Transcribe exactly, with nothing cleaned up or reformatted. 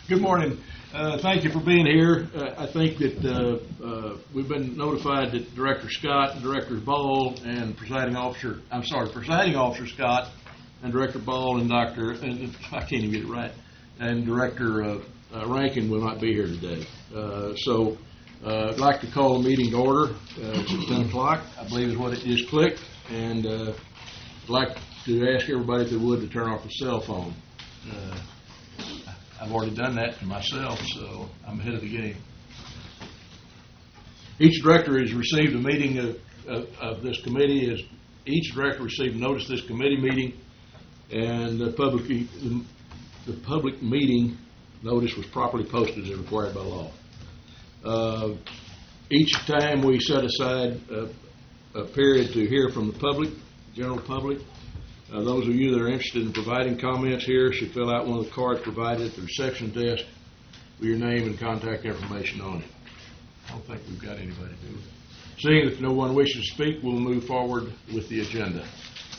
Good morning. Uh, thank you for being here. Uh, I think that uh, uh, we've been notified that Director Scott and Director Ball and Presiding Officer, I'm sorry, Presiding Officer Scott and Director Ball and Doctor, and I can't even get it right, and Director uh, uh, Rankin will not be here today. Uh, so uh, I'd like to call the meeting to order. Uh, it's at ten o'clock, I believe is what it just clicked, and uh, I'd like to ask everybody if they would to turn off the cell phone. Uh, I've already done that to myself, so I'm ahead of the game. Each director has received a meeting of, of, of this committee. As each director received notice of this committee meeting, and the public the, the public meeting notice was properly posted as required by law. Uh, each time we set aside a, a period to hear from the public, general public. Uh, those of you that are interested in providing comments here should fill out one of the cards provided at the reception desk with your name and contact information on it. I don't think we've got anybody to do it. Seeing that no one wishes to speak, we'll move forward with the agenda.